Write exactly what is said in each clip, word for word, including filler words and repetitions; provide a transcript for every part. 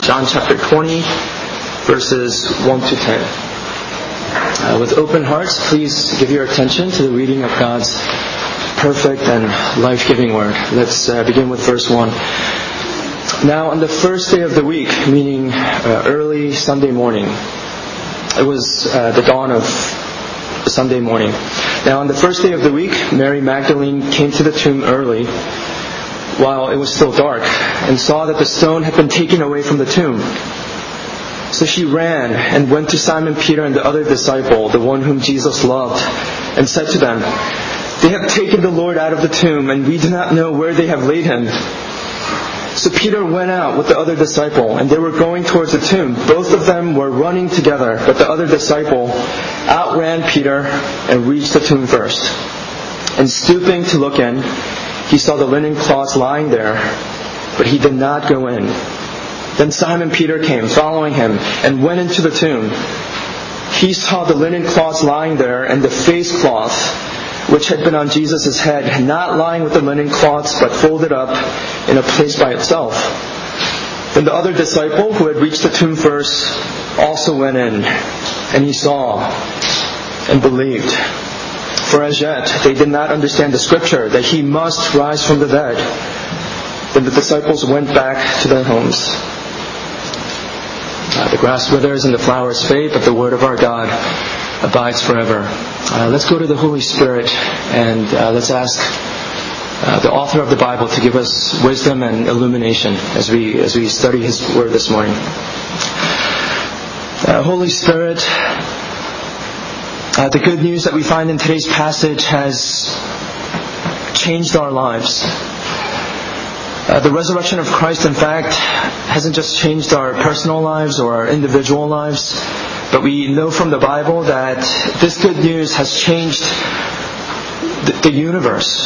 John chapter twenty, verses one to ten. Uh, with open hearts, please give your attention to the reading of God's perfect and life-giving word. Let's uh, begin with verse one. Now, on the first day of the week, meaning uh, early Sunday morning, it was uh, the dawn of Sunday morning. Now, on the first day of the week, Mary Magdalene came to the tomb early, while it was still dark, and saw that the stone had been taken away from the tomb. So she ran and went to Simon Peter and the other disciple, the one whom Jesus loved, and said to them, "They have taken the Lord out of the tomb, and we do not know where they have laid him." So Peter went out with the other disciple, and they were going towards the tomb. Both of them were running together, but the other disciple outran Peter and reached the tomb first. And stooping to look in, he saw the linen cloths lying there, but he did not go in. Then Simon Peter came, following him, and went into the tomb. He saw the linen cloths lying there, and the face cloth, which had been on Jesus' head, not lying with the linen cloths, but folded up in a place by itself. Then the other disciple, who had reached the tomb first, also went in, and he saw and believed. For as yet they did not understand the scripture, that he must rise from the dead. Then the disciples went back to their homes. Uh, the grass withers and the flowers fade, but the word of our God abides forever. Uh, let's go to the Holy Spirit and uh, let's ask uh, the author of the Bible to give us wisdom and illumination as we as we study His Word this morning. Uh, Holy Spirit, uh, the good news that we find in today's passage has changed our lives. Uh, the resurrection of Christ, in fact, hasn't just changed our personal lives or our individual lives, but we know from the Bible that this good news has changed the, the universe.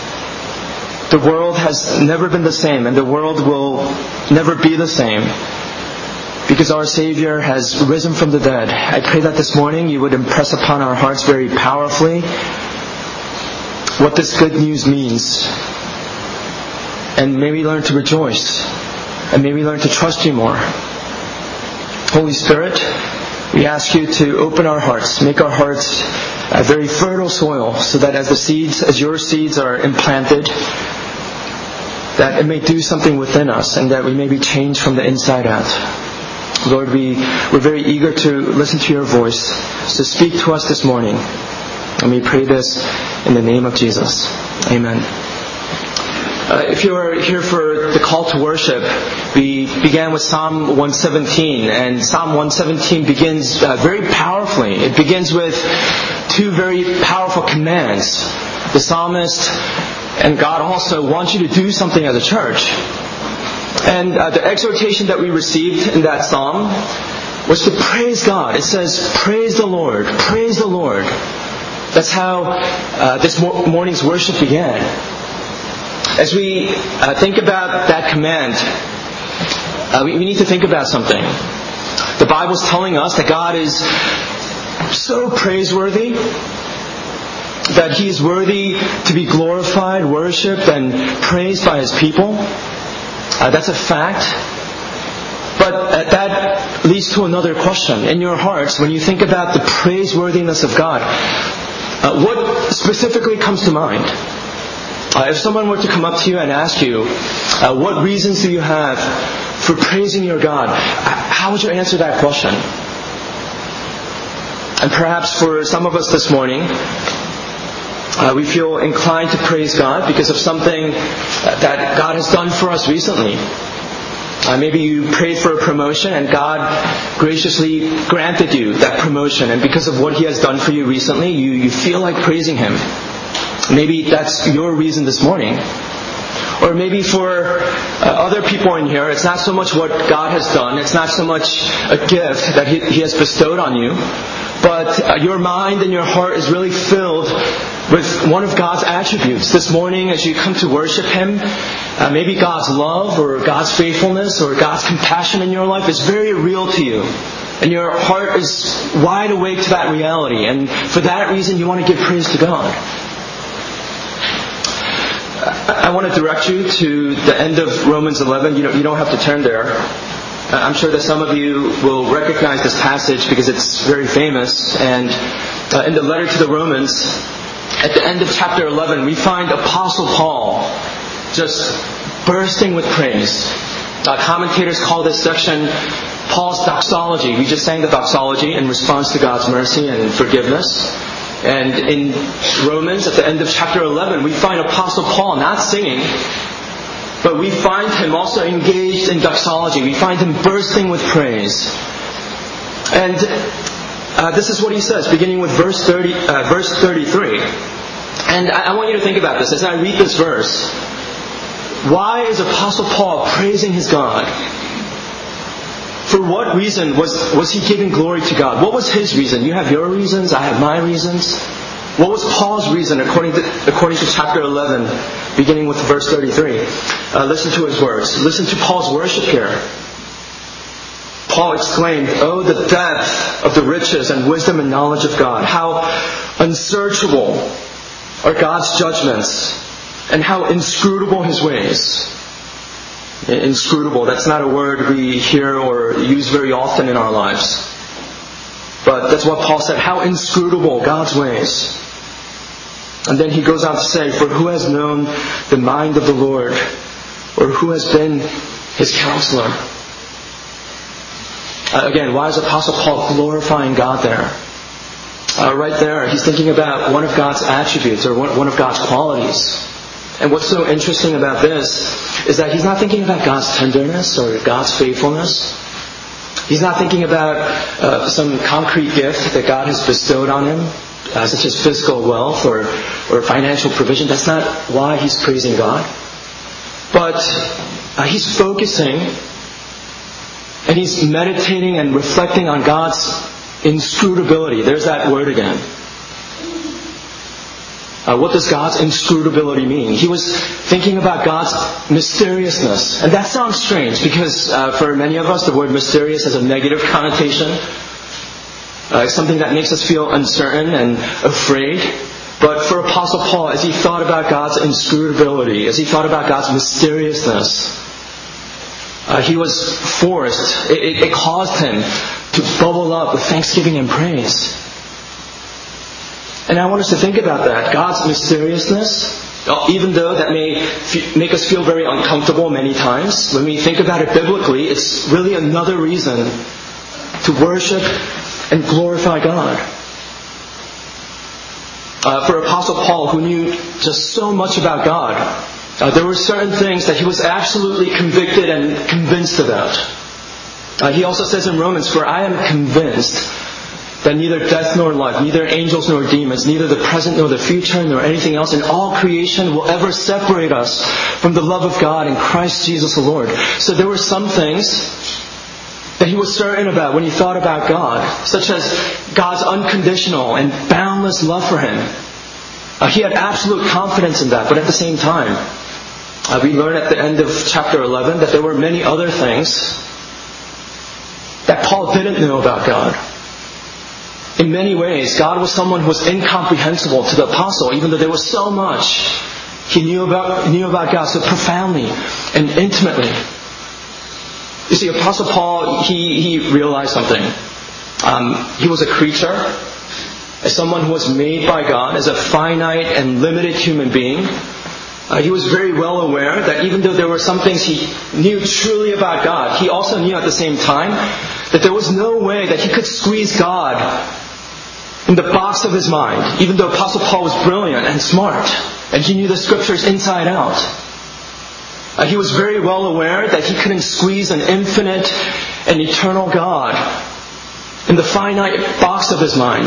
The world has never been the same, and the world will never be the same, because our Savior has risen from the dead. I pray that this morning you would impress upon our hearts very powerfully what this good news means. And may we learn to rejoice. And may we learn to trust you more. Holy Spirit, we ask you to open our hearts, make our hearts a very fertile soil, so that as the seeds, as your seeds are implanted, that it may do something within us, and that we may be changed from the inside out. Lord, we, we're very eager to listen to your voice. So speak to us this morning. And we pray this in the name of Jesus. Amen. Uh, if you are here for the call to worship, we began with Psalm one seventeen, and Psalm one seventeen begins uh, very powerfully. It begins with two very powerful commands. The psalmist and God also want you to do something as a church. And uh, the exhortation that we received in that psalm was to praise God. It says, "Praise the Lord, praise the Lord." That's how uh, this mo- morning's worship began. As we uh, think about that command, uh, we, we need to think about something. The Bible's telling us that God is so praiseworthy, that He is worthy to be glorified, worshipped, and praised by His people. Uh, that's a fact. But uh, that leads to another question. In your hearts, when you think about the praiseworthiness of God, uh, what specifically comes to mind? Uh, if someone were to come up to you and ask you, uh, what reasons do you have for praising your God? How would you answer that question? And perhaps for some of us this morning, uh, we feel inclined to praise God because of something that God has done for us recently. Uh, maybe you prayed for a promotion and God graciously granted you that promotion. And because of what He has done for you recently, you, you feel like praising Him. Maybe that's your reason this morning. Or maybe for uh, other people in here, it's not so much what God has done. It's not so much a gift that He, he has bestowed on you. But uh, your mind and your heart is really filled with one of God's attributes. This morning, as you come to worship Him, uh, maybe God's love or God's faithfulness or God's compassion in your life is very real to you. And your heart is wide awake to that reality. And for that reason, you want to give praise to God. I want to direct you to the end of Romans eleven. You don't, you don't have to turn there. I'm sure that some of you will recognize this passage because it's very famous. And uh, in the letter to the Romans, at the end of chapter eleven, we find Apostle Paul just bursting with praise. Uh, commentators call this section Paul's doxology. We just sang the doxology in response to God's mercy and forgiveness. And in Romans, at the end of chapter eleven, we find Apostle Paul not singing, but we find him also engaged in doxology. We find him bursting with praise. And uh, this is what he says, beginning with verse thirty, uh, verse thirty-three. And I, I want you to think about this as I read this verse. Why is Apostle Paul praising his God? For what reason was, was he giving glory to God? What was his reason? You have your reasons, I have my reasons. What was Paul's reason according to, according to chapter eleven, beginning with verse thirty-three? Uh, listen to his words. Listen to Paul's worship here. Paul exclaimed, "Oh, the depth of the riches and wisdom and knowledge of God! How unsearchable are God's judgments, and how inscrutable His ways." Inscrutable, that's not a word we hear or use very often in our lives. But that's what Paul said, how inscrutable God's ways. And then he goes on to say, "For who has known the mind of the Lord, or who has been His counselor?" Uh, again, why is Apostle Paul glorifying God there? Uh, right there, he's thinking about one of God's attributes, or one, one of God's qualities. And what's so interesting about this is that he's not thinking about God's tenderness or God's faithfulness. He's not thinking about uh, some concrete gift that God has bestowed on him, uh, such as physical wealth or, or financial provision. That's not why he's praising God. But uh, he's focusing and he's meditating and reflecting on God's inscrutability. There's that word again. Uh, what does God's inscrutability mean? He was thinking about God's mysteriousness. And that sounds strange because uh, for many of us the word mysterious has a negative connotation. Uh, it's something that makes us feel uncertain and afraid. But for Apostle Paul, as he thought about God's inscrutability, as he thought about God's mysteriousness, uh, he was forced, it, it, it caused him to bubble up with thanksgiving and praise. And I want us to think about that. God's mysteriousness, even though that may f- make us feel very uncomfortable many times, when we think about it biblically, it's really another reason to worship and glorify God. Uh, for Apostle Paul, who knew just so much about God, uh, there were certain things that he was absolutely convicted and convinced about. Uh, he also says in Romans, "For I am convinced that neither death nor life, neither angels nor demons, neither the present nor the future, nor anything else in all creation will ever separate us from the love of God in Christ Jesus the Lord." So there were some things that he was certain about when he thought about God, such as God's unconditional and boundless love for him. Uh, he had absolute confidence in that, but at the same time, uh, we learn at the end of chapter eleven that there were many other things that Paul didn't know about God. In many ways, God was someone who was incomprehensible to the apostle, even though there was so much he knew about, knew about God so profoundly and intimately. You see, Apostle Paul, he, he realized something. Um, he was a creature, as someone who was made by God, as a finite and limited human being. Uh, he was very well aware that even though there were some things he knew truly about God, he also knew at the same time that there was no way that he could squeeze God in the box of his mind, even though Apostle Paul was brilliant and smart, and he knew the Scriptures inside out. Uh, he was very well aware that he couldn't squeeze an infinite and eternal God in the finite box of his mind.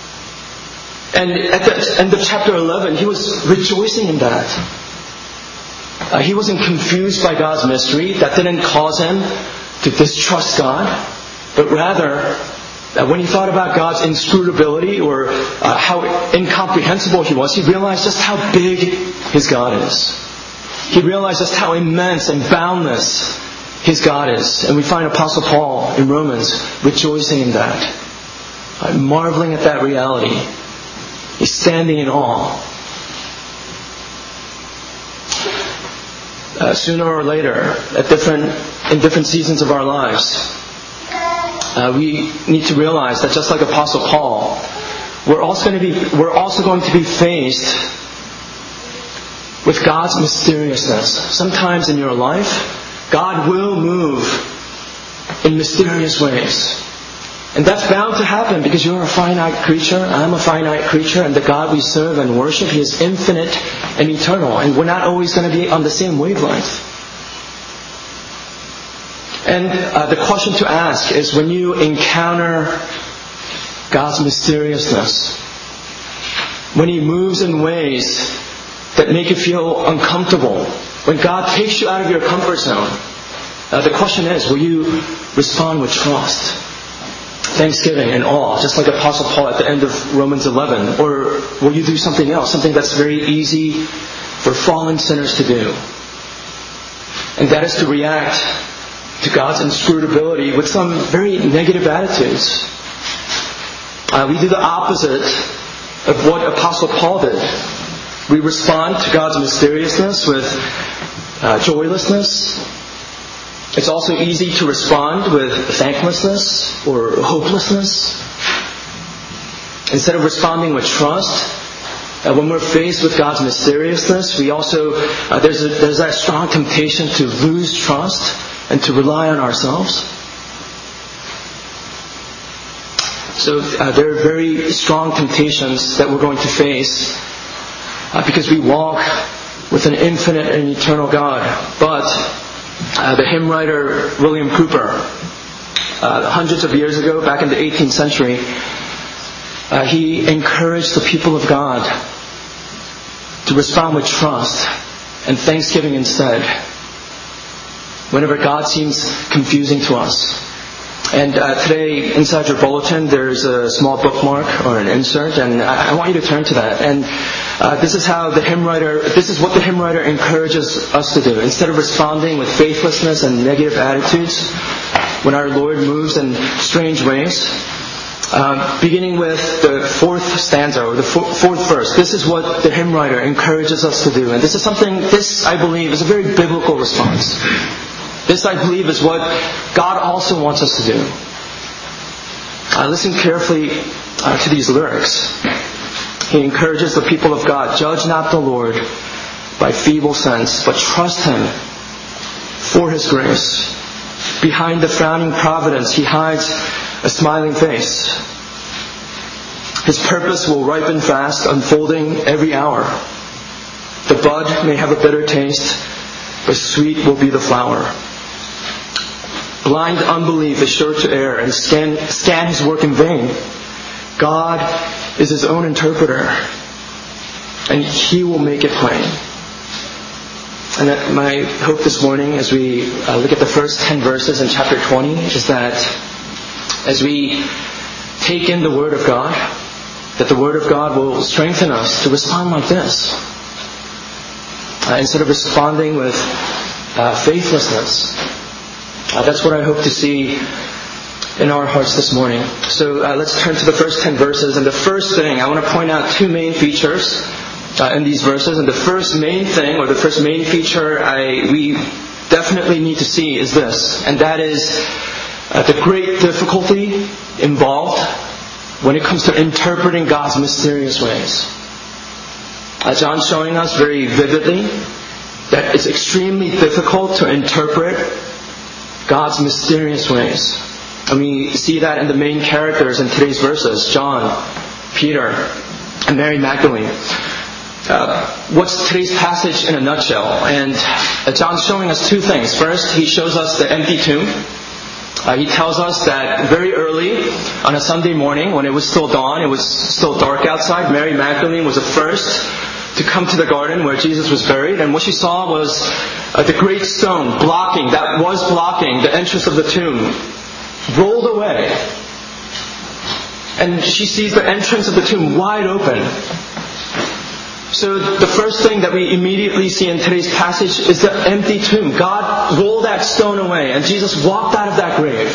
And at the end of chapter eleven, he was rejoicing in that. Uh, he wasn't confused by God's mystery. That didn't cause him to distrust God, but rather, that when he thought about God's inscrutability or uh, how incomprehensible He was, he realized just how big his God is. He realized just how immense and boundless his God is. And we find Apostle Paul in Romans rejoicing in that, uh, marveling at that reality. He's standing in awe. Uh, sooner or later, at different in different seasons of our lives, uh, we need to realize that just like Apostle Paul, we're also going to be we're also going to be faced with God's mysteriousness. Sometimes in your life, God will move in mysterious ways. And that's bound to happen because you're a finite creature, I'm a finite creature, and the God we serve and worship, He is infinite and eternal. And we're not always going to be on the same wavelength. And uh, the question to ask is, when you encounter God's mysteriousness, when He moves in ways that make you feel uncomfortable, when God takes you out of your comfort zone, uh, the question is, will you respond with trust, thanksgiving, and awe, just like Apostle Paul at the end of Romans eleven? Or will you do something else, something that's very easy for fallen sinners to do? And that is to react to God's inscrutability with some very negative attitudes. Uh, we do the opposite of what Apostle Paul did. We respond to God's mysteriousness with uh, joylessness. It's also easy to respond with thanklessness or hopelessness. Instead of responding with trust, uh, when we're faced with God's mysteriousness, we also uh, there's a, there's that strong temptation to lose trust and to rely on ourselves. So uh, there are very strong temptations that we're going to face uh, because we walk with an infinite and eternal God. But uh, the hymn writer William Cowper, uh, hundreds of years ago, back in the eighteenth century, uh, he encouraged the people of God to respond with trust and thanksgiving instead, whenever God seems confusing to us. And uh, today, inside your bulletin, there's a small bookmark or an insert, and I, I want you to turn to that. And uh, this is how the hymn writer, this is what the hymn writer encourages us to do. Instead of responding with faithlessness and negative attitudes, when our Lord moves in strange ways, uh, beginning with the fourth stanza, or the fourth verse, this is what the hymn writer encourages us to do. And this is something, this, I believe, is a very biblical response. This, I believe, is what God also wants us to do. Uh, listen carefully uh, to these lyrics. He encourages the people of God, "Judge not the Lord by feeble sense, but trust Him for His grace. Behind the frowning providence, He hides a smiling face. His purpose will ripen fast, unfolding every hour. The bud may have a bitter taste, but sweet will be the flower. Blind unbelief is sure to err and scan, scan His work in vain. God is His own interpreter, and He will make it plain." And that my hope this morning, as we uh, look at the first ten verses in chapter twenty, is that as we take in the Word of God, that the Word of God will strengthen us to respond like this. Uh, instead of responding with uh, faithlessness. Uh, that's what I hope to see in our hearts this morning. So uh, let's turn to the first ten verses. And the first thing, I want to point out two main features uh, in these verses. And the first main thing, or the first main feature I we definitely need to see is this. And that is uh, the great difficulty involved when it comes to interpreting God's mysterious ways. Uh, John's showing us very vividly that it's extremely difficult to interpret God's mysterious ways. And we see that in the main characters in today's verses, John, Peter, and Mary Magdalene. Uh, what's today's passage in a nutshell? And uh, John's showing us two things. First, he shows us the empty tomb. Uh, he tells us that very early on a Sunday morning, when it was still dawn, it was still dark outside, Mary Magdalene was the first to come to the garden where Jesus was buried. And what she saw was uh, the great stone blocking, that was blocking the entrance of the tomb, rolled away. And she sees the entrance of the tomb wide open. So the first thing that we immediately see in today's passage is the empty tomb. God rolled that stone away and Jesus walked out of that grave.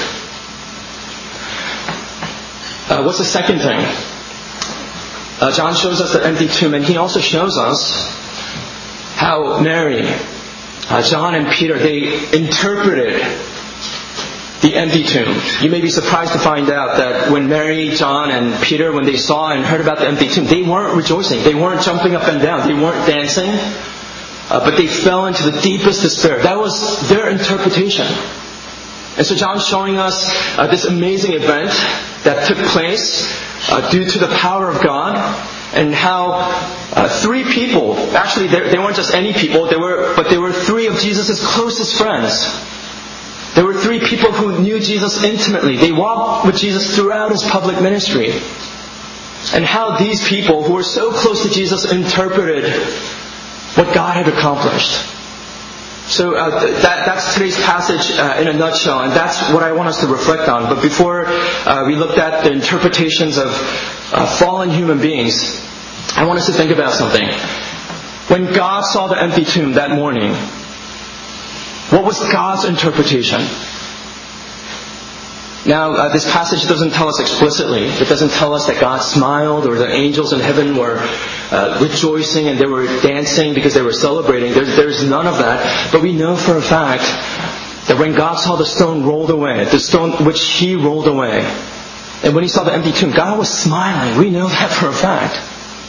Uh, what's the second thing? Uh, John shows us the empty tomb, and he also shows us how Mary uh, John and Peter, they interpreted the empty tomb. You may be surprised to find out that when Mary, John, and Peter, when they saw and heard about the empty tomb, they weren't rejoicing. They weren't jumping up and down. They weren't dancing. Uh, but they fell into the deepest despair. That was their interpretation. And so John's showing us uh, this amazing event that took place uh, due to the power of God, and how uh, three people, actually they, they weren't just any people, they were, but they were three of Jesus' closest friends. There were three people who knew Jesus intimately. They walked with Jesus throughout His public ministry. And how these people who were so close to Jesus interpreted what God had accomplished. So uh, that, that's today's passage uh, in a nutshell, and that's what I want us to reflect on. But before uh, we looked at the interpretations of uh, fallen human beings, I want us to think about something. When God saw the empty tomb that morning, what was God's interpretation? Now, uh, this passage doesn't tell us explicitly. It doesn't tell us that God smiled or the angels in heaven were uh, rejoicing and they were dancing because they were celebrating. There's, there's none of that. But we know for a fact that when God saw the stone rolled away, the stone which He rolled away, and when He saw the empty tomb, God was smiling. We know that for a fact.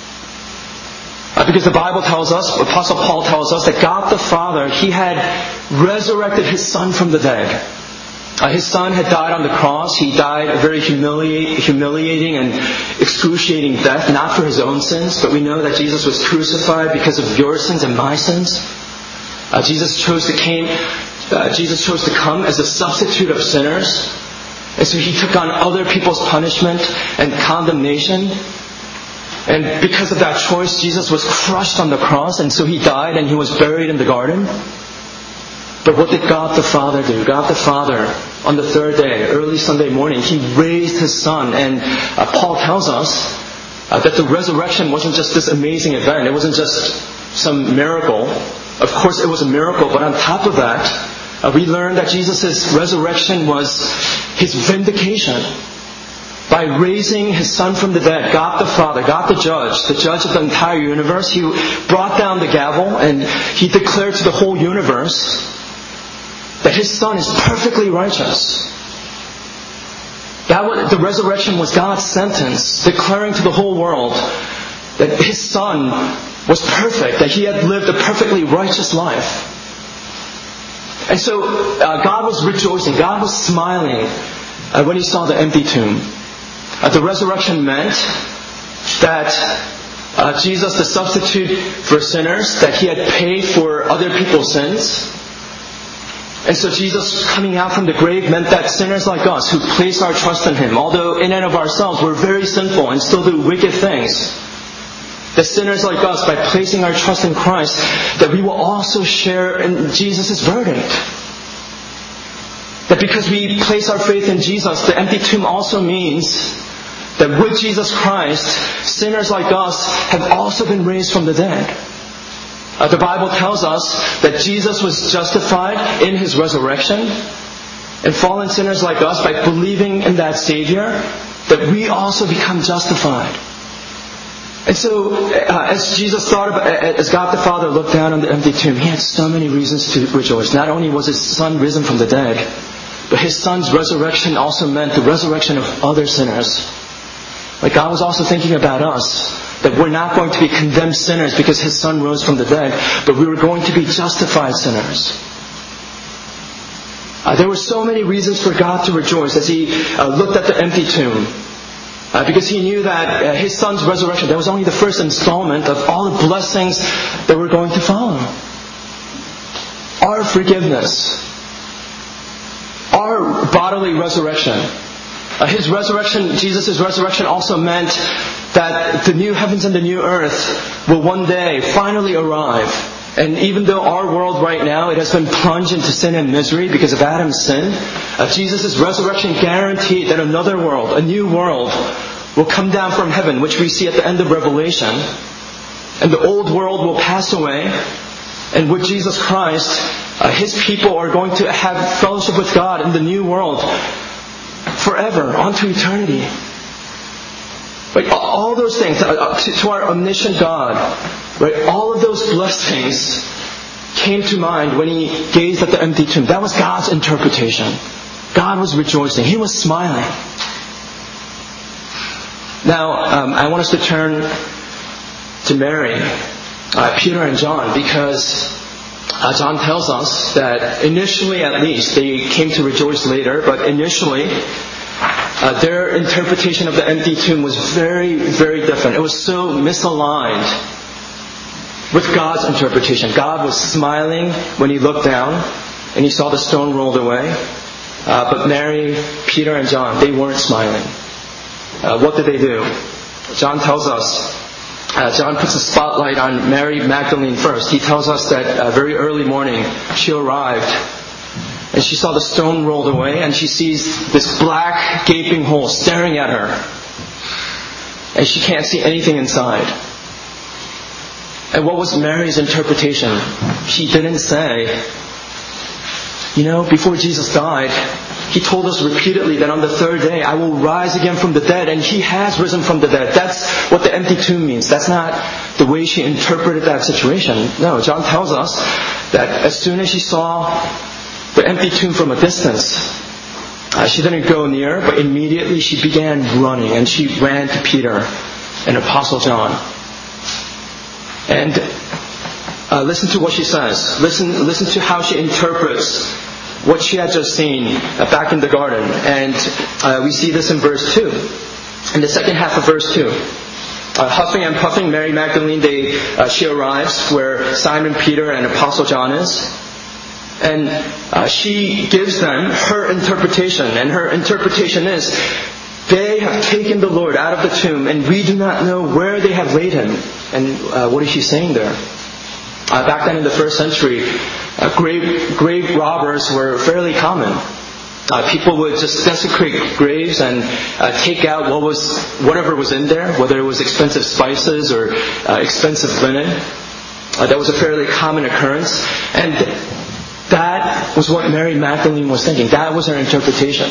Uh, because the Bible tells us, Apostle Paul tells us, that God the Father, He had resurrected His Son from the dead. Uh, his Son had died on the cross. He died a very humili- humiliating and excruciating death, not for His own sins, but we know that Jesus was crucified because of your sins and my sins. Uh, Jesus chose to came, uh, Jesus chose to come as a substitute of sinners. And so He took on other people's punishment and condemnation. And because of that choice, Jesus was crushed on the cross, and so He died and He was buried in the garden. But what did God the Father do? God the Father, on the third day, early Sunday morning, He raised His Son. And uh, Paul tells us uh, that the resurrection wasn't just this amazing event. It wasn't just some miracle. Of course, it was a miracle, but on top of that, uh, we learned that Jesus' resurrection was His vindication. By raising His Son from the dead, God the Father, God the Judge, the Judge of the entire universe, He brought down the gavel and He declared to the whole universe that His Son is perfectly righteous. That was, the resurrection was God's sentence, declaring to the whole world that His Son was perfect, that He had lived a perfectly righteous life. And so uh, God was rejoicing, God was smiling uh, when He saw the empty tomb. Uh, the resurrection meant that uh, Jesus, the substitute for sinners, that He had paid for other people's sins. And so Jesus coming out from the grave meant that sinners like us who place our trust in Him, although in and of ourselves we're very sinful and still do wicked things, that sinners like us, by placing our trust in Christ, that we will also share in Jesus' verdict. That because we place our faith in Jesus, the empty tomb also means that with Jesus Christ, sinners like us have also been raised from the dead. Uh, the Bible tells us that Jesus was justified in His resurrection, and fallen sinners like us, by believing in that Savior, that we also become justified. And so, uh, as Jesus thought about, as God the Father looked down on the empty tomb, He had so many reasons to rejoice. Not only was His Son risen from the dead, but His Son's resurrection also meant the resurrection of other sinners. Like God was also thinking about us, that we're not going to be condemned sinners because His Son rose from the dead, but we were going to be justified sinners. Uh, there were so many reasons for God to rejoice as He uh, looked at the empty tomb. Uh, because He knew that uh, His Son's resurrection, that was only the first installment of all the blessings that were going to follow. Our forgiveness, our bodily resurrection. Uh, his resurrection, Jesus' resurrection also meant that the new heavens and the new earth will one day finally arrive. And even though our world right now, it has been plunged into sin and misery because of Adam's sin, uh, Jesus' resurrection guaranteed that another world, a new world, will come down from heaven, which we see at the end of Revelation. And the old world will pass away. And with Jesus Christ, uh, His people are going to have fellowship with God in the new world forever, unto eternity. Right, all those things, uh, to, to our omniscient God, right, all of those blessings came to mind when he gazed at the empty tomb. That was God's interpretation. God was rejoicing. He was smiling. Now, um, I want us to turn to Mary, uh, Peter and John, because uh, John tells us that initially, at least, they came to rejoice later, but initially, uh, their interpretation of the empty tomb was very, very different. It was so misaligned with God's interpretation. God was smiling when he looked down and he saw the stone rolled away. Uh, but Mary, Peter, and John, they weren't smiling. Uh, what did they do? John tells us, uh, John puts a spotlight on Mary Magdalene first. He tells us that uh, very early morning she arrived and she saw the stone rolled away and she sees this black gaping hole staring at her. And she can't see anything inside. And what was Mary's interpretation? She didn't say, you know, before Jesus died, He told us repeatedly that on the third day, I will rise again from the dead, and He has risen from the dead. That's what the empty tomb means. That's not the way she interpreted that situation. No, John tells us that as soon as she saw the empty tomb from a distance, uh, she didn't go near, but immediately she began running, and she ran to Peter and Apostle John. And uh, listen to what she says. Listen, listen to how she interprets what she had just seen uh, back in the garden. And uh, we see this in verse two. In the second half of verse two. Uh, huffing and puffing, Mary Magdalene, they, uh, she arrives where Simon Peter and Apostle John is. And uh, she gives them her interpretation. And her interpretation is, they have taken the Lord out of the tomb, and we do not know where they have laid Him. And uh, what is she saying there? Uh, back then in the first century, uh, grave, grave robbers were fairly common. Uh, people would just desecrate graves and uh, take out what was, whatever was in there, whether it was expensive spices or uh, expensive linen. Uh, that was a fairly common occurrence. And that was what Mary Magdalene was thinking. That was her interpretation.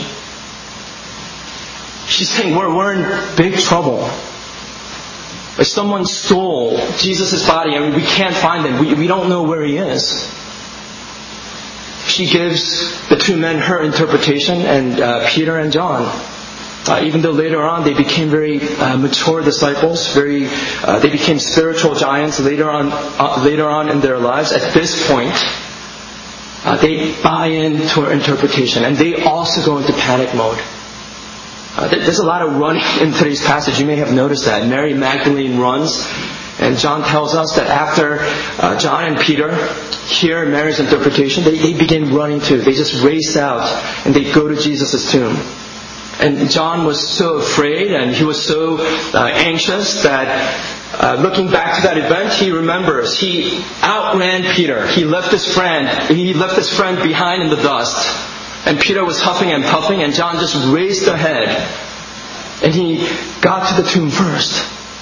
She's saying, we're, we're in big trouble. If someone stole Jesus' body and we can't find Him, we, we don't know where He is. She gives the two men her interpretation, and uh, Peter and John, uh, even though later on they became very uh, mature disciples, very uh, they became spiritual giants later on uh, later on in their lives. At this point, uh, they buy into her interpretation, and they also go into panic mode. Uh, there's a lot of running in today's passage. You may have noticed that. Mary Magdalene runs, and John tells us that after uh, John and Peter hear Mary's interpretation, they, they begin running too. They just race out and they go to Jesus' tomb. And John was so afraid and he was so uh, anxious that uh, looking back to that event, he remembers he outran Peter. He left his friend. He left his friend behind in the dust. And Peter was huffing and puffing, and John just raced ahead. And he got to the tomb first.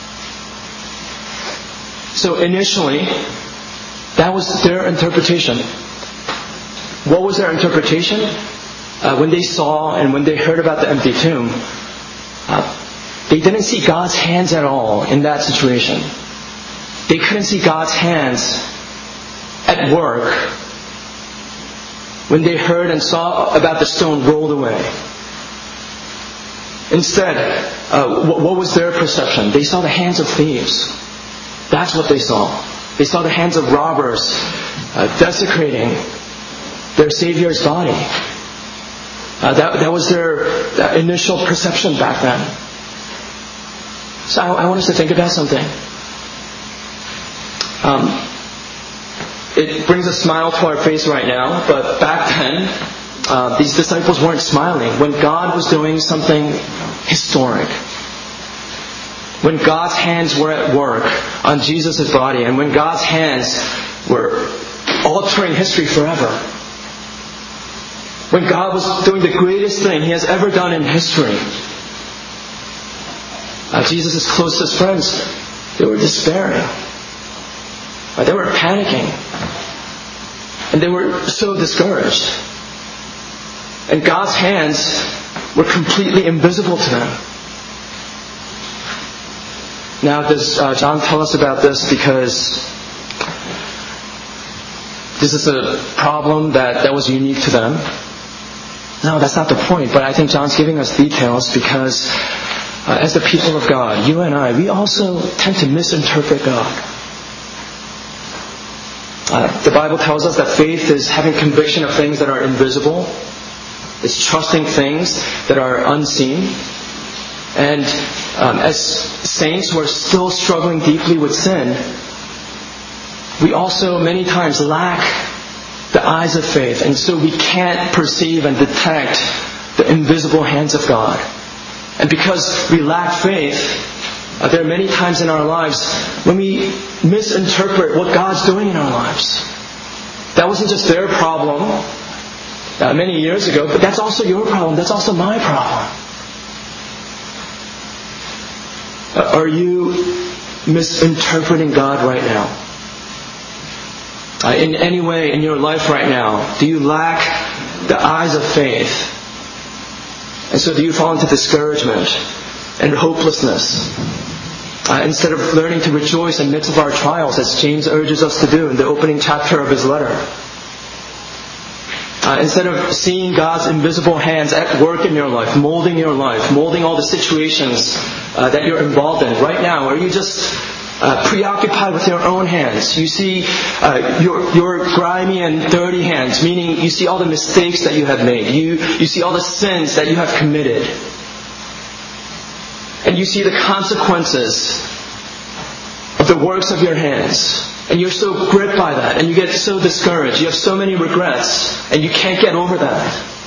So initially, that was their interpretation. What was their interpretation? Uh, when they saw and when they heard about the empty tomb, uh, they didn't see God's hands at all in that situation. They couldn't see God's hands at work when they heard and saw about the stone rolled away. Instead, uh, what, what was their perception? They saw the hands of thieves. That's what they saw. They saw the hands of robbers uh, desecrating their Savior's body. Uh, that, that was their uh, initial perception back then. So I, I want us to think about something. Um, It brings a smile to our face right now, but back then, uh, these disciples weren't smiling. When God was doing something historic, when God's hands were at work on Jesus' body, and when God's hands were altering history forever, when God was doing the greatest thing He has ever done in history, uh, Jesus' closest friends, they were despairing. They were panicking. And they were so discouraged. And God's hands were completely invisible to them. Now, does uh, John tell us about this because this is a problem that, that was unique to them. No, that's not the point. But I think John's giving us details because uh, as the people of God, you and I, we also tend to misinterpret God. Uh, the Bible tells us that faith is having conviction of things that are invisible. It's trusting things that are unseen. And um, as saints who are still struggling deeply with sin, we also many times lack the eyes of faith. And so we can't perceive and detect the invisible hands of God. And because we lack faith, Uh, there are many times in our lives when we misinterpret what God's doing in our lives. That wasn't just their problem uh, many years ago, but that's also your problem. That's also my problem. Uh, are you misinterpreting God right now? Uh, in any way in your life right now, do you lack the eyes of faith? And so do you fall into discouragement and hopelessness? Uh, instead of learning to rejoice in the midst of our trials, as James urges us to do in the opening chapter of his letter. Uh, instead of seeing God's invisible hands at work in your life, molding your life, molding all the situations uh, that you're involved in right now, are you just uh, preoccupied with your own hands? You see uh, your, your grimy and dirty hands, meaning you see all the mistakes that you have made. You, you see all the sins that you have committed. And you see the consequences of the works of your hands. And you're so gripped by that. And you get so discouraged. You have so many regrets. And you can't get over that.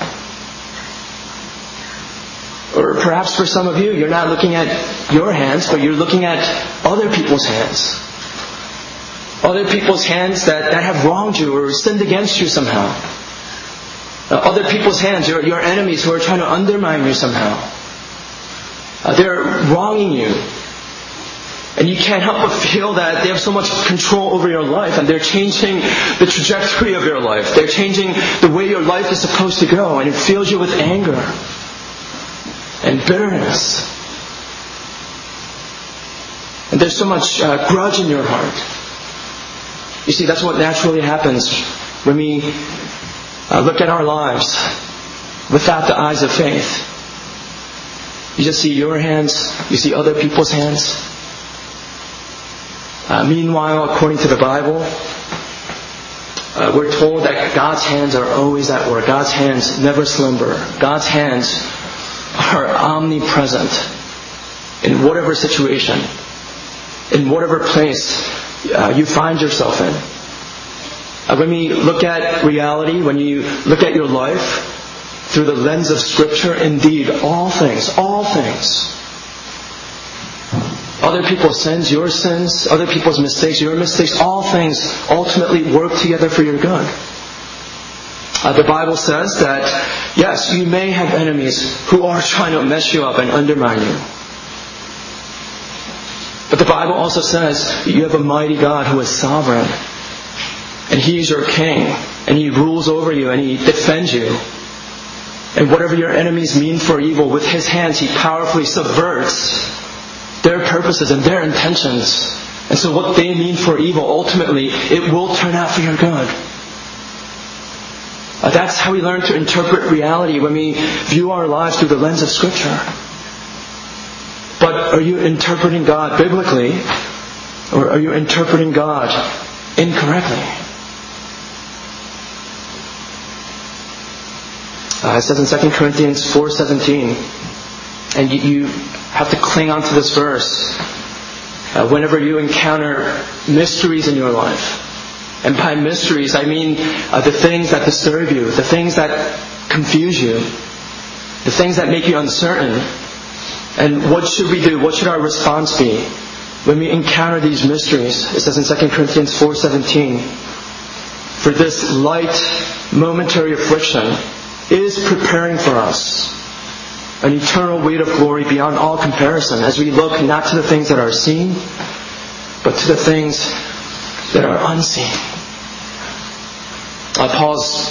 Or perhaps for some of you, you're not looking at your hands, but you're looking at other people's hands. Other people's hands that, that have wronged you or sinned against you somehow. Uh, other people's hands, your, your enemies who are trying to undermine you somehow. Uh, they're wronging you. And you can't help but feel that they have so much control over your life and they're changing the trajectory of your life. They're changing the way your life is supposed to go, and it fills you with anger and bitterness. And there's so much uh, grudge in your heart. You see, that's what naturally happens when we uh, look at our lives without the eyes of faith. You just see your hands, you see other people's hands. Uh, meanwhile, according to the Bible, uh, we're told that God's hands are always at work. God's hands never slumber. God's hands are omnipresent in whatever situation, in whatever place uh, you find yourself in. Uh, when we look at reality, when you look at your life, through the lens of Scripture, indeed, all things, all things, other people's sins, your sins, other people's mistakes, your mistakes, all things ultimately work together for your good. Uh, the Bible says that, yes, you may have enemies who are trying to mess you up and undermine you. But the Bible also says that you have a mighty God who is sovereign. And He is your king. And He rules over you and He defends you. And whatever your enemies mean for evil, with His hands He powerfully subverts their purposes and their intentions. And so what they mean for evil, ultimately, it will turn out for your good. Uh, that's how we learn to interpret reality, when we view our lives through the lens of Scripture. But are you interpreting God biblically, or are you interpreting God incorrectly? Uh, it says in Second Corinthians four seventeen, and you, you have to cling on to this verse uh, whenever you encounter mysteries in your life. And by mysteries, I mean uh, the things that disturb you, the things that confuse you, the things that make you uncertain. And what should we do? What should our response be when we encounter these mysteries? It says in Second Corinthians four seventeen, for this light momentary affliction is preparing for us an eternal weight of glory beyond all comparison, as we look not to the things that are seen, but to the things that are unseen. Uh, Paul's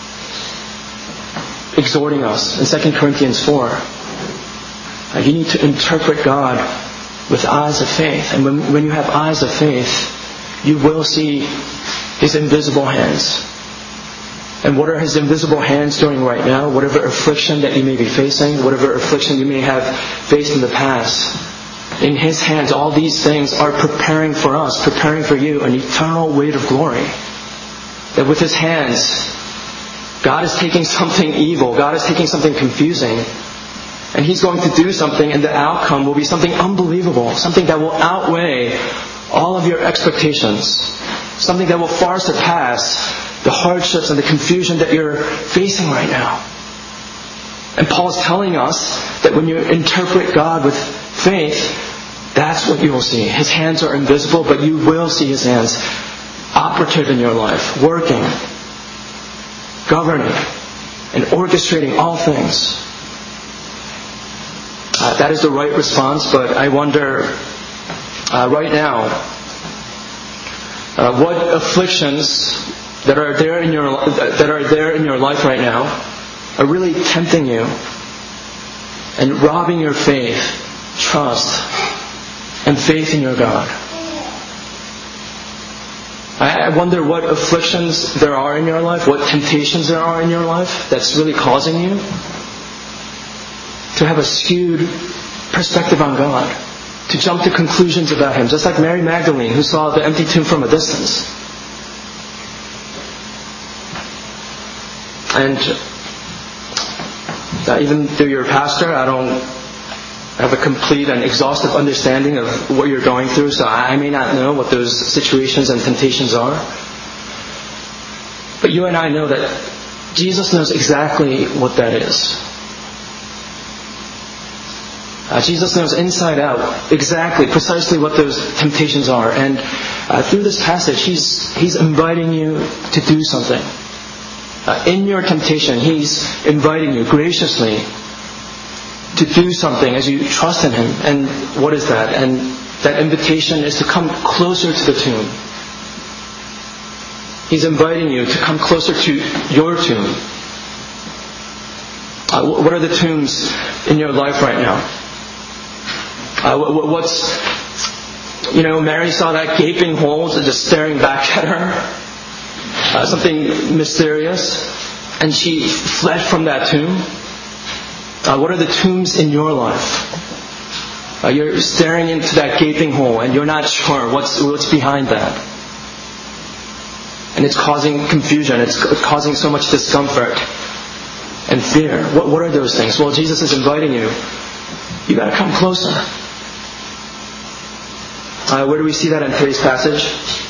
exhorting us in Second Corinthians four. Uh, you need to interpret God with eyes of faith. And when, when you have eyes of faith, you will see His invisible hands. And what are His invisible hands doing right now? Whatever affliction that you may be facing, whatever affliction you may have faced in the past, in His hands, all these things are preparing for us, preparing for you an eternal weight of glory. That with His hands, God is taking something evil, God is taking something confusing, and He's going to do something, and the outcome will be something unbelievable, something that will outweigh all of your expectations, something that will far surpass the hardships and the confusion that you're facing right now. And Paul's telling us that when you interpret God with faith, that's what you will see. His hands are invisible, but you will see His hands operative in your life, working, governing, and orchestrating all things. Uh, that is the right response, but I wonder uh, right now uh, what afflictions that are there in your that are there in your life right now are really tempting you and robbing your faith, trust, and faith in your God. I wonder what afflictions there are in your life, what temptations there are in your life that's really causing you to have a skewed perspective on God, to jump to conclusions about Him, just like Mary Magdalene, who saw the empty tomb from a distance. And uh, even though you're a pastor, I don't have a complete and exhaustive understanding of what you're going through, so I may not know what those situations and temptations are. But you and I know that Jesus knows exactly what that is. Uh, Jesus knows inside out exactly, precisely what those temptations are. And uh, through this passage, He's He's inviting you to do something. Uh, in your temptation, He's inviting you graciously to do something as you trust in Him. And what is that? And that invitation is to come closer to the tomb. He's inviting you to come closer to your tomb. Uh, what are the tombs in your life right now? Uh, what's, you know, Mary saw that gaping hole, just staring back at her. Uh, something mysterious. And she fled from that tomb. Uh, what are the tombs in your life? Uh, you're staring into that gaping hole and you're not sure what's what's behind that. And it's causing confusion. It's causing so much discomfort and fear. What, what are those things? Well, Jesus is inviting you. You got to come closer. Uh, where do we see that in today's passage?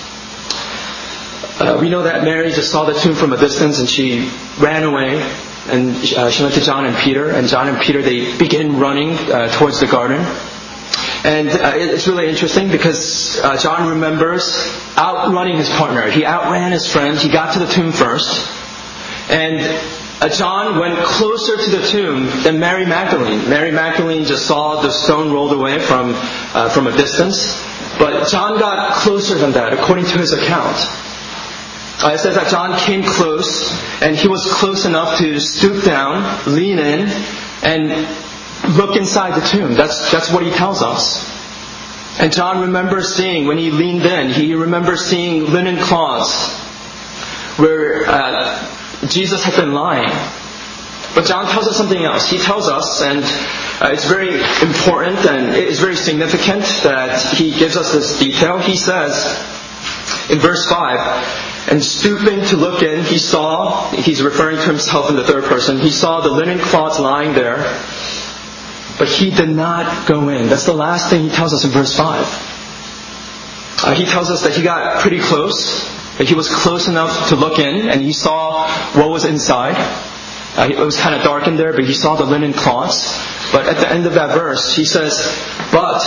Uh, we know that Mary just saw the tomb from a distance and she ran away. And uh, she went to John and Peter. And John and Peter, they begin running uh, towards the garden. And uh, it's really interesting because uh, John remembers outrunning his partner. He outran his friend. He got to the tomb first. And uh, John went closer to the tomb than Mary Magdalene. Mary Magdalene just saw the stone rolled away from uh, from a distance. But John got closer than that, according to his account. Uh, it says that John came close, and he was close enough to stoop down, lean in, and look inside the tomb. That's that's what he tells us. And John remembers seeing, when he leaned in, he remembers seeing linen cloths where uh, Jesus had been lying. But John tells us something else. He tells us, and uh, it's very important and it's very significant that he gives us this detail. He says in verse five, and stooping to look in, he saw, he's referring to himself in the third person, he saw the linen cloths lying there, but he did not go in. That's the last thing he tells us in verse five. Uh, he tells us that he got pretty close, that he was close enough to look in, and he saw what was inside. Uh, it was kind of dark in there, but he saw the linen cloths. But at the end of that verse, he says, but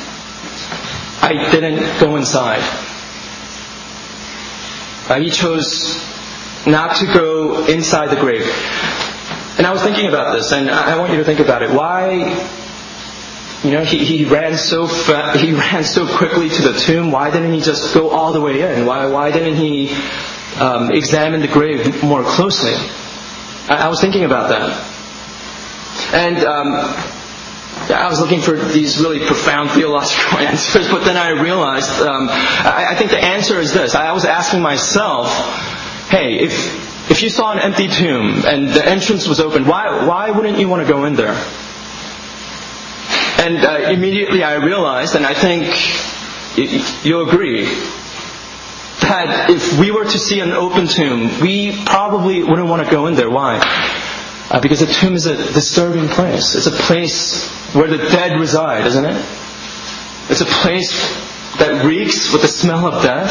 I didn't go inside. Uh, he chose not to go inside the grave. And I was thinking about this, and I want you to think about it. Why, you know, he, he ran so fa- he ran so quickly to the tomb. Why didn't he just go all the way in? Why why didn't he um, examine the grave more closely? I, I was thinking about that, and um, I was looking for these really profound theological answers, but then I realized, um, I, I think the answer is this. I was asking myself, hey, if if you saw an empty tomb and the entrance was open, why why wouldn't you want to go in there? And uh, immediately I realized, and I think y- you'll agree, that if we were to see an open tomb, we probably wouldn't want to go in there. Why? Uh, because a tomb is a disturbing place. It's a place where the dead reside, isn't it? It's a place that reeks with the smell of death.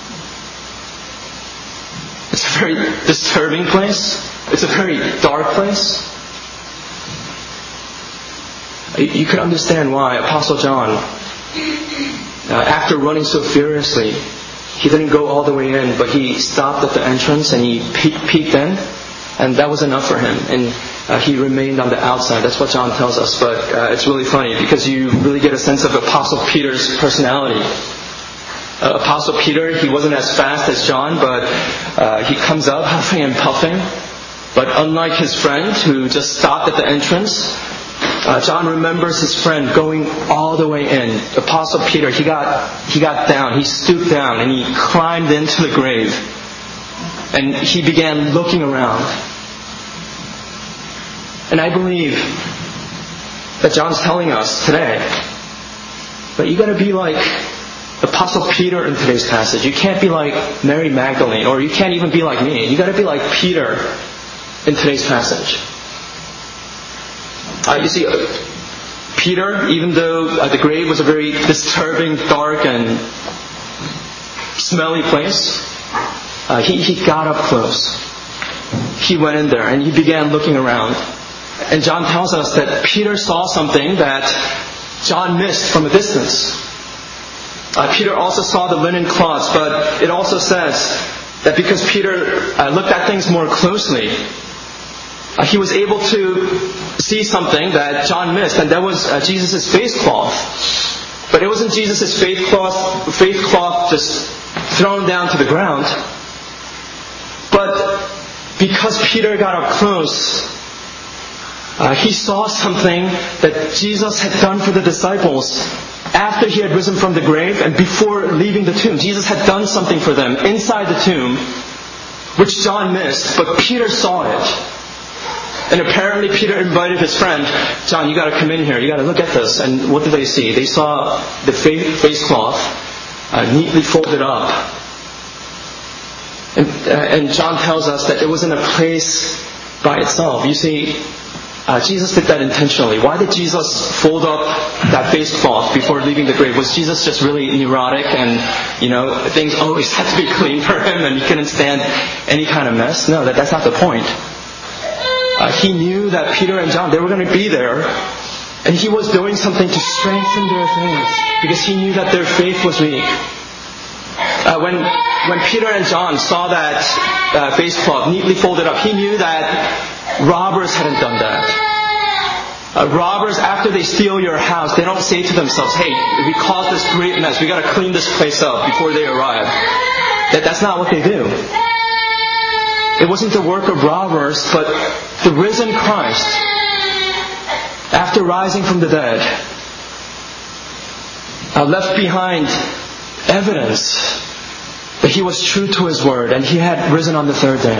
It's a very disturbing place. It's a very dark place. You could understand why Apostle John, uh, after running so furiously, he didn't go all the way in, but he stopped at the entrance and he pe- peeked in. And that was enough for him. And uh, he remained on the outside. That's what John tells us. But uh, it's really funny because you really get a sense of Apostle Peter's personality. Uh, Apostle Peter, he wasn't as fast as John, but uh, he comes up huffing and puffing. But unlike his friend who just stopped at the entrance, uh, John remembers his friend going all the way in. Apostle Peter, he got he got down. He stooped down and he climbed into the grave. And he began looking around. And I believe that John's telling us today that you got to be like Apostle Peter in today's passage. You can't be like Mary Magdalene, or you can't even be like me. You got to be like Peter in today's passage. Uh, you see, uh, Peter, even though uh, the grave was a very disturbing, dark, and smelly place, Uh, he, he got up close. He went in there and he began looking around. And John tells us that Peter saw something that John missed from a distance. Uh, Peter also saw the linen cloths, but it also says that because Peter uh, looked at things more closely, uh, he was able to see something that John missed, and that was uh, Jesus' face cloth. But it wasn't Jesus' face cloth, face cloth just thrown down to the ground. But because Peter got up close, uh, he saw something that Jesus had done for the disciples after he had risen from the grave and before leaving the tomb. Jesus had done something for them inside the tomb, which John missed, but Peter saw it. And apparently Peter invited his friend, John, you got to come in here. You got to look at this. And what did they see? They saw the face cloth uh, neatly folded up. And, uh, and John tells us that it wasn't a place by itself. You see, uh, Jesus did that intentionally. Why did Jesus fold up that face cloth before leaving the grave? Was Jesus just really neurotic and, you know, things always had to be clean for him and he couldn't stand any kind of mess? No, that, that's not the point. Uh, he knew that Peter and John, they were going to be there, and he was doing something to strengthen their faith because he knew that their faith was weak. Uh, when when Peter and John saw that uh, face cloth neatly folded up, he knew that robbers hadn't done that. Uh, robbers, after they steal your house, they don't say to themselves, hey, we caused this great mess, we got to clean this place up before they arrive. That, that's not what they do. It wasn't the work of robbers, but the risen Christ, after rising from the dead, uh, left behind evidence that he was true to his word and he had risen on the third day.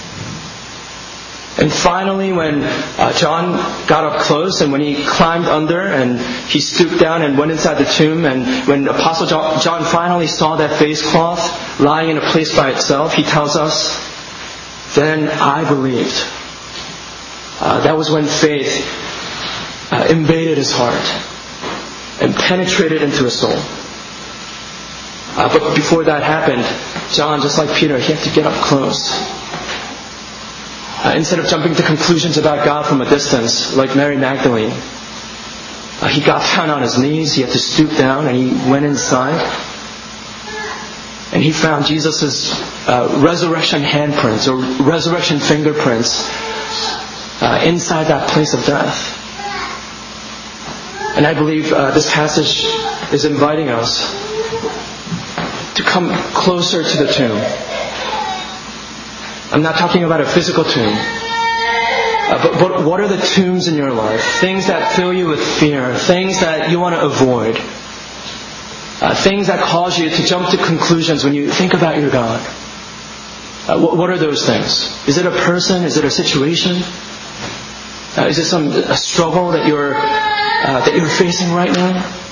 And finally, when uh, John got up close and when he climbed under and he stooped down and went inside the tomb, and when Apostle John, John finally saw that face cloth lying in a place by itself, he tells us, then I believed. Uh, that was when faith uh, invaded his heart and penetrated into his soul. Uh, but before that happened, John, just like Peter, he had to get up close. Uh, instead of jumping to conclusions about God from a distance, like Mary Magdalene, uh, he got down on his knees, he had to stoop down, and he went inside. And he found Jesus' uh, resurrection handprints or resurrection fingerprints uh, inside that place of death. And I believe uh, this passage is inviting us to come closer to the tomb. I'm not talking about a physical tomb. Uh, but, but what are the tombs in your life? Things that fill you with fear. Things that you want to avoid. Uh, things that cause you to jump to conclusions when you think about your God. Uh, what, what are those things? Is it a person? Is it a situation? Uh, is it some a struggle that you're uh, that you're facing right now?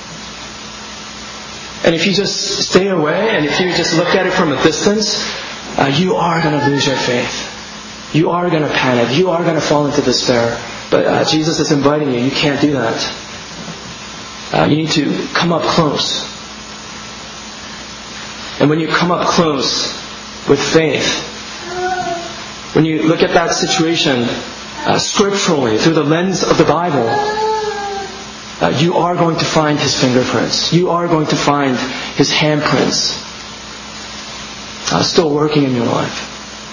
And if you just stay away and if you just look at it from a distance, uh, you are going to lose your faith. You are going to panic. You are going to fall into despair. But uh, Jesus is inviting you. You can't do that. Uh, you need to come up close. And when you come up close with faith, when you look at that situation uh, scripturally through the lens of the Bible, uh, you are going to find His fingerprints. You are going to find His handprints uh, still working in your life.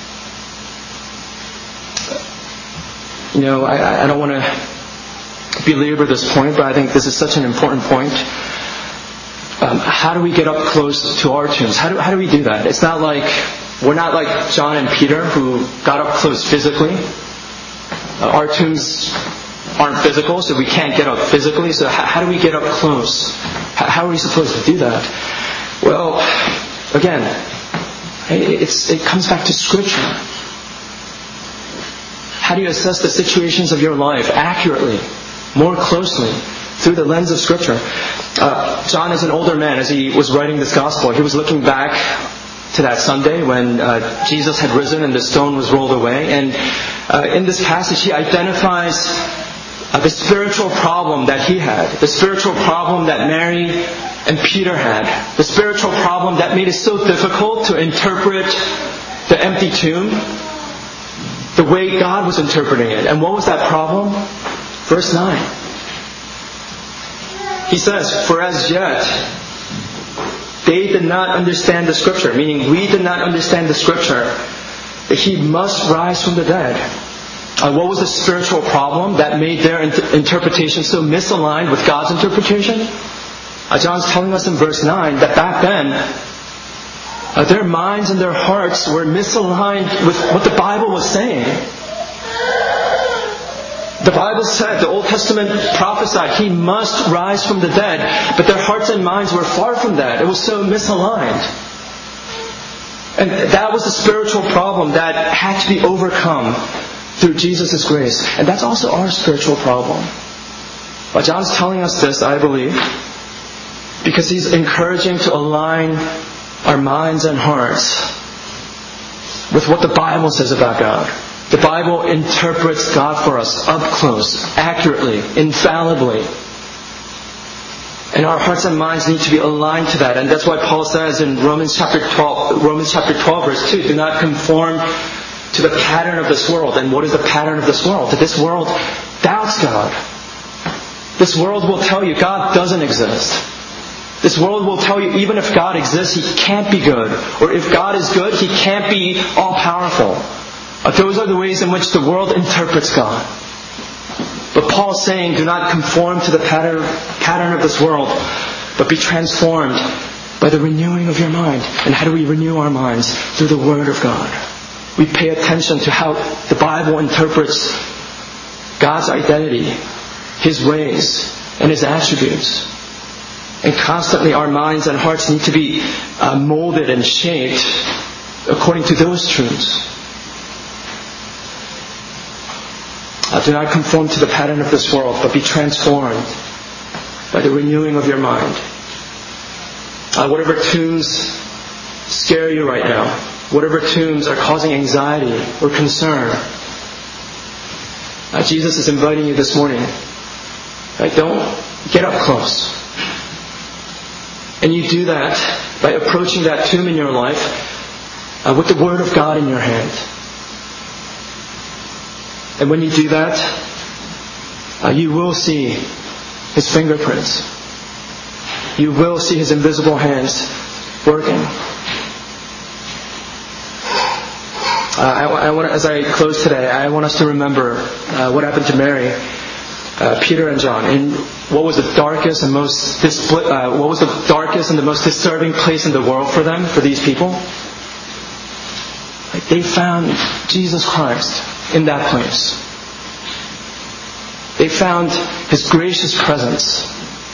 You know, I, I don't want to belabor this point, but I think this is such an important point. Um, how do we get up close to our tombs? How do, how do we do that? It's not like, we're not like John and Peter who got up close physically. Uh, our tombs aren't physical, so we can't get up physically. So how, how do we get up close? How, how are we supposed to do that? Well, again, it's, it comes back to Scripture. How do you assess the situations of your life accurately, more closely, through the lens of Scripture? Uh, John is an older man. As he was writing this gospel, he was looking back to that Sunday when uh, Jesus had risen and the stone was rolled away. And uh, in this passage, he identifies uh, the spiritual problem that he had, the spiritual problem that Mary and Peter had, the spiritual problem that made it so difficult to interpret the empty tomb the way God was interpreting it. And what was that problem? Verse nine. He says, "For as yet they did not understand the Scripture," meaning we did not understand the Scripture, that He must rise from the dead. Uh, what was the spiritual problem that made their inter- interpretation so misaligned with God's interpretation? Uh, John's telling us in verse nine that back then, Uh, their minds and their hearts were misaligned with what the Bible was saying. The Bible said, the Old Testament prophesied, He must rise from the dead. But their hearts and minds were far from that. It was so misaligned. And that was the spiritual problem that had to be overcome through Jesus' grace. And that's also our spiritual problem. But John's telling us this, I believe, because he's encouraging to align our minds and hearts with what the Bible says about God. The Bible interprets God for us up close, accurately, infallibly. And our hearts and minds need to be aligned to that. And that's why Paul says in Romans chapter twelve, Romans chapter twelve, verse two, do not conform to the pattern of this world. And what is the pattern of this world? That this world doubts God. This world will tell you God doesn't exist. This world will tell you even if God exists, He can't be good. Or if God is good, He can't be all-powerful. Uh, those are the ways in which the world interprets God. But Paul's saying, do not conform to the pattern, pattern of this world, but be transformed by the renewing of your mind. And how do we renew our minds? Through the Word of God. We pay attention to how the Bible interprets God's identity, His ways, and His attributes. And constantly our minds and hearts need to be uh, molded and shaped according to those truths. Uh, do not conform to the pattern of this world, but be transformed by the renewing of your mind. Uh, whatever tombs scare you right now, whatever tombs are causing anxiety or concern, uh, Jesus is inviting you this morning. Right? Don't get up close. And you do that by approaching that tomb in your life uh, with the Word of God in your hand. And when you do that, uh, you will see His fingerprints. You will see His invisible hands working. Uh, I, I want, as I close today, I want us to remember uh, what happened to Mary, uh, Peter, and John. In what was the darkest and most displ- uh, what was the darkest and the most disturbing place in the world for them, for these people? Like, they found Jesus Christ in that place. They found His gracious presence.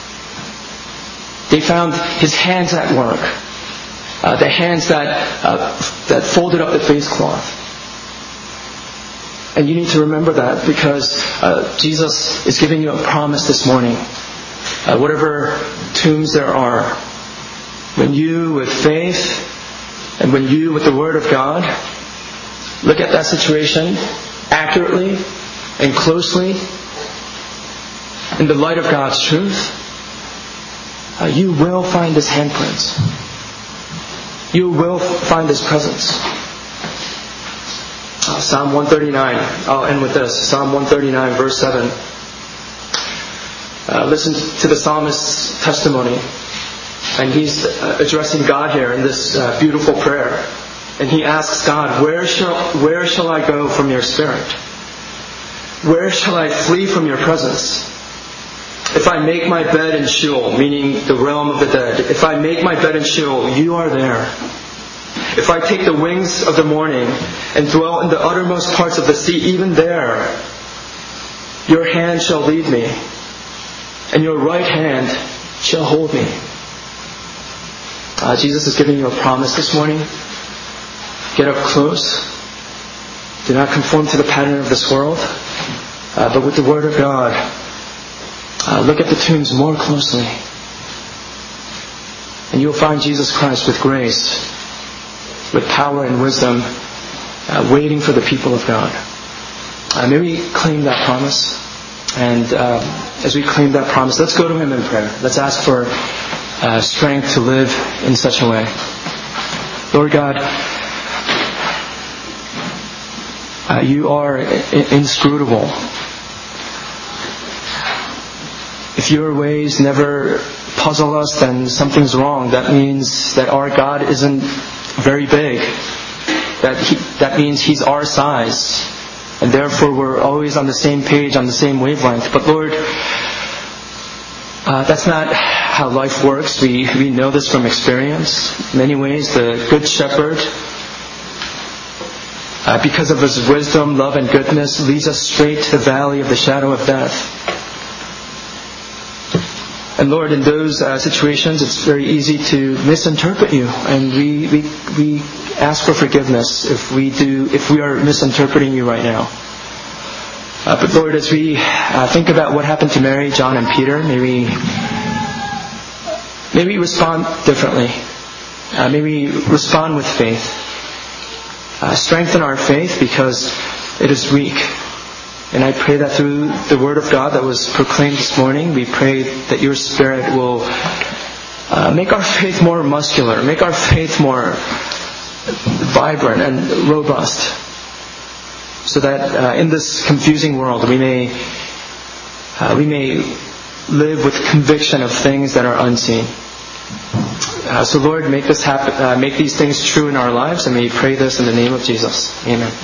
They found His hands at work. Uh, the hands that uh, that folded up the face cloth. And you need to remember that because uh, Jesus is giving you a promise this morning. Uh, whatever tombs there are, when you with faith and when you with the Word of God look at that situation accurately and closely in the light of God's truth, uh, you will find His handprints. You will find His presence. Uh, Psalm one thirty-nine. I'll end with this. Psalm one thirty-nine, verse seven. Uh, listen to the psalmist's testimony. And he's uh, addressing God here in this uh, beautiful prayer. And he asks God, where shall, where shall I go from your Spirit? Where shall I flee from your presence? If I make my bed in Sheol, meaning the realm of the dead, if I make my bed in Sheol, you are there. If I take the wings of the morning and dwell in the uttermost parts of the sea, even there, your hand shall lead me, and your right hand shall hold me. Uh, Jesus is giving you a promise this morning. Get up close. Do not conform to the pattern of this world, uh, but with the Word of God, Uh, look at the tombs more closely. And you'll find Jesus Christ with grace, with power and wisdom, uh, waiting for the people of God. Uh, may we claim that promise. And uh, as we claim that promise, let's go to Him in prayer. Let's ask for uh, strength to live in such a way. Lord God, uh, you are I- inscrutable. If your ways never puzzle us, then something's wrong. That means that our God isn't very big. That he, that means He's our size. And therefore we're always on the same page, on the same wavelength. But Lord, uh, that's not how life works. We, we know this from experience. In many ways, the Good Shepherd, uh, because of His wisdom, love, and goodness, leads us straight to the valley of the shadow of death. And Lord, in those uh, situations, it's very easy to misinterpret You, and we, we we ask for forgiveness if we do if we are misinterpreting You right now. Uh, but Lord, as we uh, think about what happened to Mary, John, and Peter, may we may we respond differently. Uh, may we respond with faith. Uh, strengthen our faith because it is weak. And I pray that through the Word of God that was proclaimed this morning, we pray that Your Spirit will uh, make our faith more muscular, make our faith more vibrant and robust, so that uh, in this confusing world we may uh, we may live with conviction of things that are unseen. Uh, so Lord, make this happen. Uh, make these things true in our lives, and we pray this in the name of Jesus. Amen.